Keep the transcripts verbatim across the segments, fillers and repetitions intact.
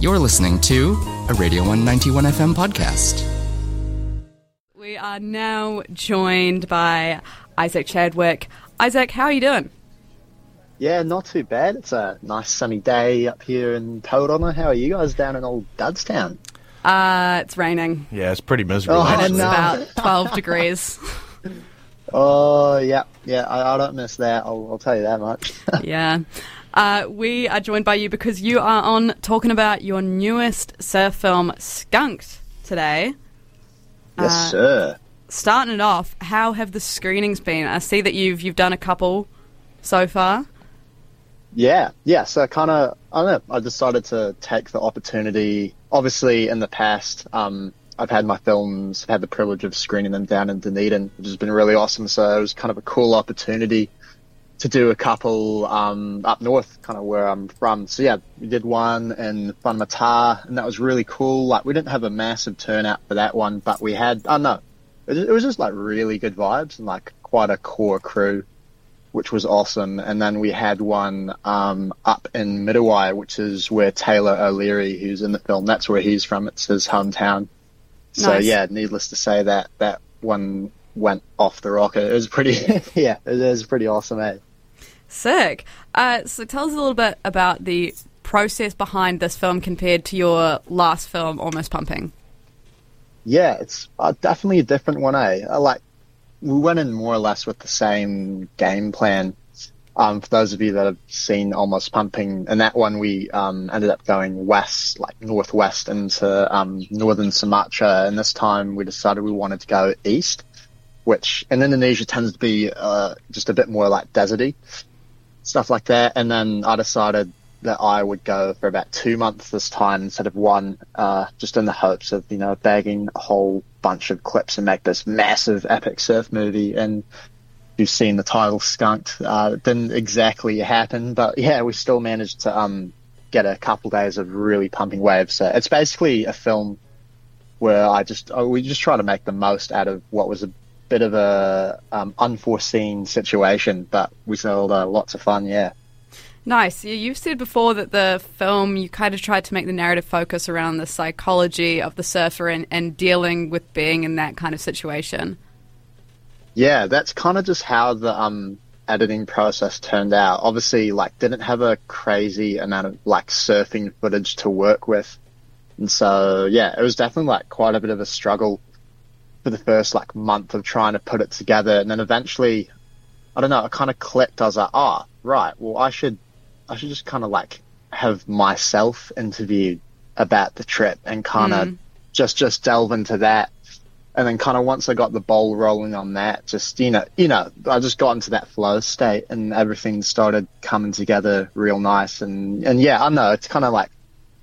You're listening to a Radio one ninety-one F M podcast. We are now joined by Isaac Chadwick. Isaac, how are you doing? Yeah, not too bad. It's a nice sunny day up here in Tauranga. How are you guys down in old Dudstown? Uh, it's raining. Yeah, it's pretty miserable. Oh, And actually. it's no. about twelve degrees. Oh, yeah, yeah, I, I don't miss that. I'll, I'll tell you that much. Yeah. Uh, we are joined by you because you are on talking about your newest surf film, Skunked, today. Yes, Uh, sir. Starting it off, how have the screenings been? I see that you've you've done a couple so far. Yeah, yeah, so kind of, I don't know, I decided to take the opportunity. Obviously, in the past, um, I've had my films, I've had the privilege of screening them down in Dunedin, which has been really awesome. So it was kind of a cool opportunity to do a couple um, up north, kind of where I'm from. So yeah, we did one in Whanamata, and that was really cool. Like, we didn't have a massive turnout for that one, but we had, I don't know, it, it was just like really good vibes and like quite a core crew, which was awesome. And then we had one um, up in Midawai, which is where Taylor O'Leary, who's in the film, that's where he's from. It's his hometown. So Nice. yeah, needless to say that that one went off the rocker. It was pretty, yeah, it was pretty awesome, eh? Sick. Uh, so tell us a little bit about the process behind this film compared to your last film, Almost Pumping. Yeah, it's uh, definitely a different one, eh? I like, we went in more or less with the same game plan. Um, for those of you that have seen Almost Pumping, in that one we um, ended up going west, like northwest into um, northern Sumatra, and this time we decided we wanted to go east, which in Indonesia tends to be uh, just a bit more like deserty, stuff like that. And then I decided that I would go for about two months this time instead of one, uh, just in the hopes of, you know, bagging a whole bunch of clips and make this massive epic surf movie. And you've seen the title Skunked. Uh, it didn't exactly happen, but yeah, we still managed to um, get a couple days of really pumping waves. So it's basically a film where I just, oh, we just try to make the most out of what was a bit of a um, unforeseen situation, but we still had uh, lots of fun, yeah. Nice. You- You've said before that the film, you kind of tried to make the narrative focus around the psychology of the surfer and, and dealing with being in that kind of situation. Yeah, that's kind of just how the um editing process turned out. Obviously, like, didn't have a crazy amount of like surfing footage to work with, and so yeah, it was definitely like quite a bit of a struggle for the first like month of trying to put it together. And then eventually, I don't know, it kind of clicked. I was like, oh, right, well, I should I should just kind of like have myself interviewed about the trip and kind of Mm. just just delve into that. And then kind of once I got the ball rolling on that, just, you know, you know, I just got into that flow state and everything started coming together real nice. And, and yeah, I know, it's kind of like,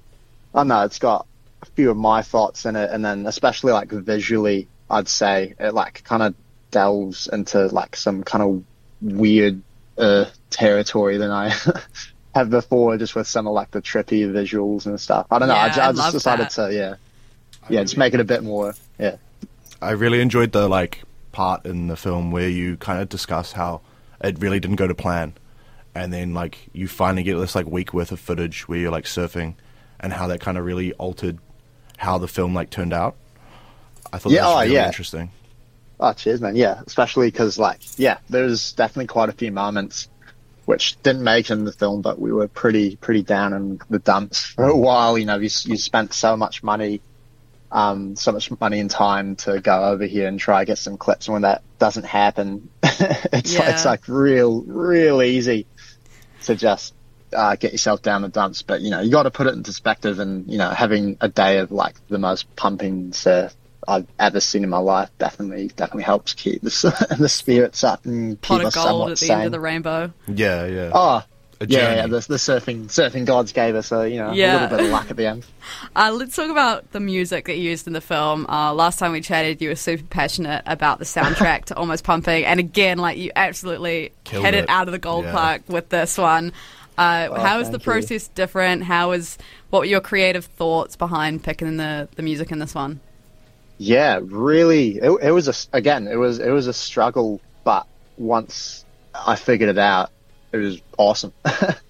I know, it's got a few of my thoughts in it. And then especially like visually, I'd say it like kind of delves into like some kind of weird uh, territory than I have before, just with some of like the trippy visuals and stuff. I don't know. Yeah, I, ju- I I just love decided that. to, yeah, yeah, just make it a bit more, yeah. I really enjoyed the like part in the film where you kind of discuss how it really didn't go to plan, and then like you finally get this like week worth of footage where you're like surfing, and how that kind of really altered how the film like turned out. I thought Yeah, that was oh, really yeah. interesting. Oh, cheers, man. Yeah, especially because, like, yeah, there's definitely quite a few moments which didn't make it in the film, but we were pretty, pretty down in the dumps for a while. You know, you, you spent so much money, um, so much money and time to go over here and try to get some clips. And when that doesn't happen, it's, Yeah. it's like real, real easy to just uh, get yourself down the dumps. But, you know, you got to put it in perspective, and, you know, having a day of like the most pumping surf I've ever seen in my life definitely definitely helps keep the, the spirits up and keep Pot of us gold somewhat at the sane. end of the rainbow. Yeah, yeah. Oh, A yeah, journey. yeah, the, the surfing surfing gods gave us a, you know, Yeah. a little bit of luck at the end. Uh, let's talk about the music that you used in the film. Uh, last time we chatted, you were super passionate about the soundtrack to Almost Pumping, and again, like, you absolutely Killed hit it it. out of the gold Yeah. park with this one. Uh, Oh, how is the thank you. process different? How is what were your creative thoughts behind picking the, the music in this one? Yeah, really, it, it was a again, it was it was a struggle, but once I figured it out, it was awesome.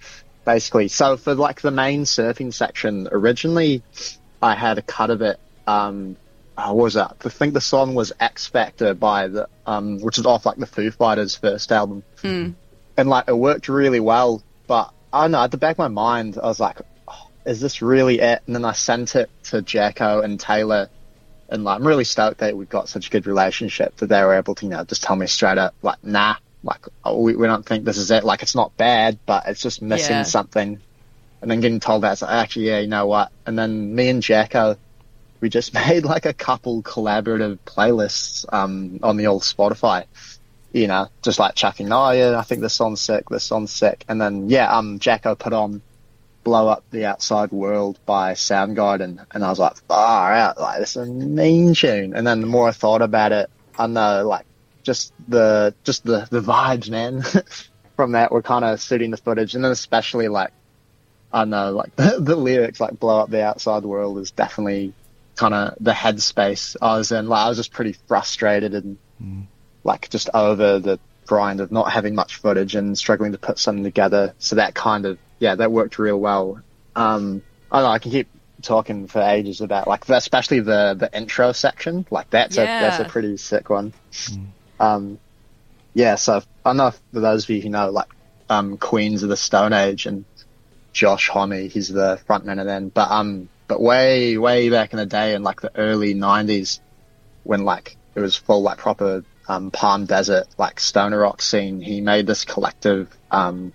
basically. So for like the main surfing section, originally I had a cut of it. Um, uh, what was that? I think the song was X Factor by the, um, which is off like the Foo Fighters' first album, Mm. and like it worked really well. But I don't know, at the back of my mind, I was like, oh, "Is this really it?" And then I sent it to Jacko and Taylor, and like I'm really stoked that we've got such a good relationship that they were able to, you know, just tell me straight up, like, "Nah, like oh, we, we don't think this is it. Like it's not bad, but it's just missing Yeah. something." And then getting told that, it's like, actually, yeah, you know what? And then me and Jacko, we just made like a couple collaborative playlists um, on the old Spotify, you know, just like chucking, oh yeah, I think this song's sick, this song's sick. And then, yeah, um, Jacko put on Blow Up the Outside World by Soundgarden. And I was like, far out, like this is a mean tune. And then the more I thought about it, I know, like, just the, just the, the vibes, man, from that were kind of suiting the footage. And then especially like, I know, like the, the lyrics, like "Blow Up the Outside World," is definitely kind of the headspace I was in. Like I was just pretty frustrated and Mm. like just over the grind of not having much footage and struggling to put something together. So that kind of, yeah, that worked real well. Um, I don't know, I can keep talking for ages about like, especially the the intro section. Like that's Yeah. a that's a pretty sick one. Um, yeah, so I don't know if for those of you who know, like um, Queens of the Stone Age and Josh Homme, he's the frontman of them. But um, but way way back in the day, in like the early nineties, when like it was full like proper um, Palm Desert like stoner rock scene, he made this collective um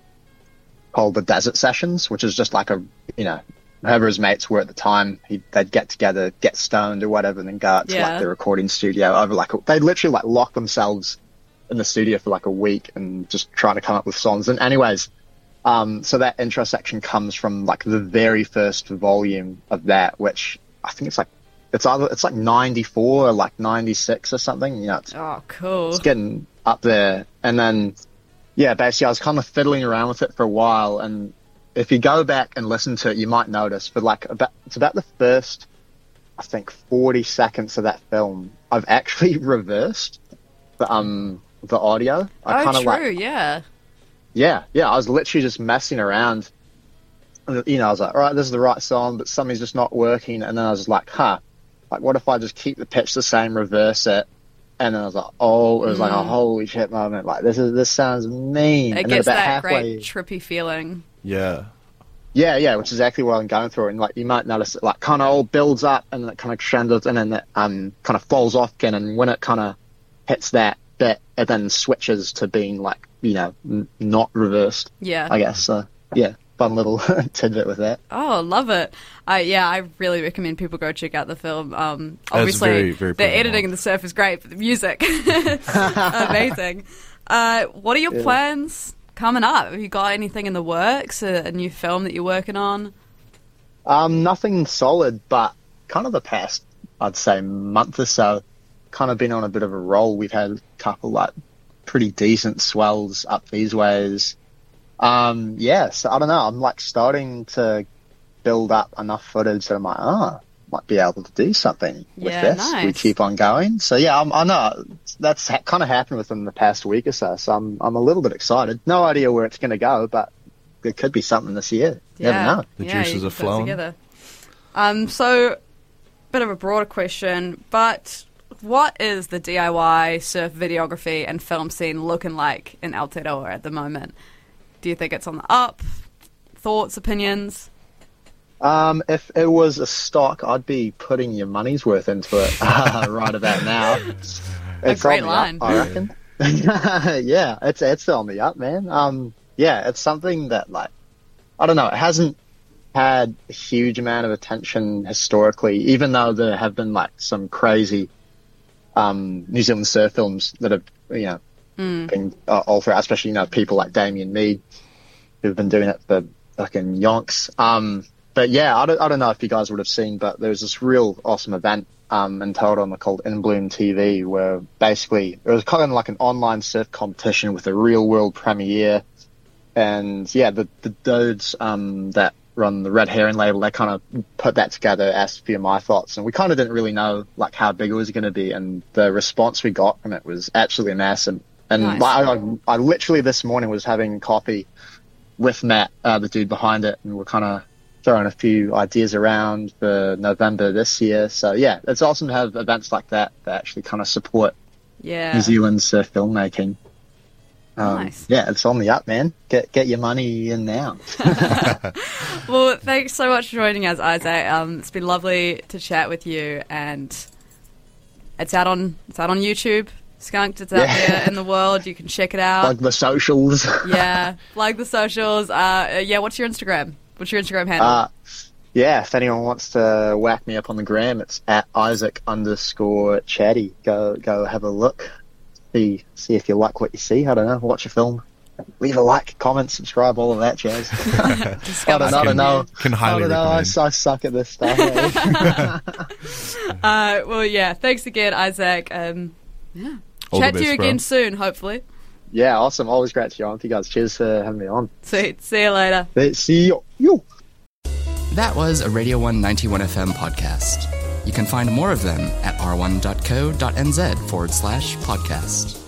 called the Desert Sessions, which is just like a, you know, whoever his mates were at the time, he, they'd get together, get stoned or whatever, and then go out to Yeah. like the recording studio over like a, they'd literally like lock themselves in the studio for like a week and just trying to come up with songs. And anyways. Um, so that intro section comes from like the very first volume of that, which I think it's like, it's either, it's like ninety-four or like ninety-six or something, you know, it's, Oh, cool. it's getting up there. And then, yeah, basically I was kind of fiddling around with it for a while. And if you go back and listen to it, you might notice for like about, it's about the first, I think forty seconds of that film, I've actually reversed the, um, the audio. I Oh, kind of true, like, yeah. Yeah, yeah, I was literally just messing around. You know, I was like, all right, this is the right song, but something's just not working. And then I was like, huh, like, what if I just keep the pitch the same, reverse it? And then I was like, oh, it was like a holy shit moment. Like, this is this sounds mean. It and then gets about that halfway, great trippy feeling. Yeah. yeah, yeah, which is exactly what I'm going through. And like, you might notice it like kind of all builds up and then it kind of crescendos and then it um kind of falls off again. And when it kind of hits that bit, it then switches to being like, you know, n- not reversed. Yeah. I guess. So yeah, fun little tidbit with that. Oh, love it. Uh, yeah, I really recommend people go check out the film. Um, It's obviously, very, very the pleasant editing one. and the surf is great, but the music, amazing. Uh, what are your Yeah. plans coming up? Have you got anything in the works? A, a new film that you're working on? Um, nothing solid, but kind of the past, I'd say, month or so, kind of been on a bit of a roll. We've had a couple like pretty decent swells up these ways. Um, yeah, so I don't know. I'm like starting to build up enough footage that I'm like, oh, might be able to do something with Yeah, this. We nice. keep on going. So yeah, I'm, I know that's ha- kind of happened within the past week or so. So I'm, I'm a little bit excited. No idea where it's going to go, but there could be something this year. You yeah. never know. The yeah, juices you are can put it flowing. Together. Um, so, bit of a broader question, but what is the D I Y surf videography and film scene looking like in Aotearoa at the moment? Do you think it's on the up? Thoughts, opinions? Um, if it was a stock, I'd be putting your money's worth into it uh, right about now. It's great on the line. up, I reckon. Yeah, it's it's on the up, man. Um, yeah, it's something that like I don't know. It hasn't had a huge amount of attention historically, even though there have been like some crazy um, New Zealand surf films that have you know been uh, all throughout, especially you know people like Damien Mead who've been doing it for fucking yonks. Um, but yeah, I don't, I don't know if you guys would have seen, but there was this real awesome event um, in Tauranga called In Bloom T V, where basically it was kind of like an online surf competition with a real world premiere. And yeah, the the dudes um, that run the Red Herring label, they kind of put that together, asked a few of my thoughts, and we kind of didn't really know like how big it was going to be, and the response we got from it was absolutely massive. And Nice. like, I, I literally this morning was having coffee with Matt, uh, the dude behind it, and we're kind of throwing a few ideas around for November this year. So yeah, it's awesome to have events like that that actually kind of support Yeah. New Zealand surf filmmaking. Um, Nice. Yeah, it's on the up, man. Get get your money in now. Well, thanks so much for joining us, Isaac. Um, it's been lovely to chat with you, and it's out on it's out on YouTube. Skunked, it's out Yeah. there in the world. You can check it out. Like the socials. Yeah, like the socials. Uh, yeah, what's your Instagram? What's your Instagram handle? Uh, yeah, if anyone wants to whack me up on the gram, it's at Isaac underscore chatty. Go go have a look. See see if you like what you see. I don't know. Watch a film. Leave a like, comment, subscribe, all of that jazz. I don't, I don't know. Can I highly don't know. I, recommend. I suck at this stuff. eh? Uh, well, yeah, thanks again, Isaac. Um, yeah. All Chat the to you best, bro. again soon, hopefully. Yeah, awesome. Always great to be on with you guys. Cheers for having me on. Sweet. See you later. See you. you. That was a Radio one ninety-one F M podcast. You can find more of them at r one dot co dot n z forward slash podcast.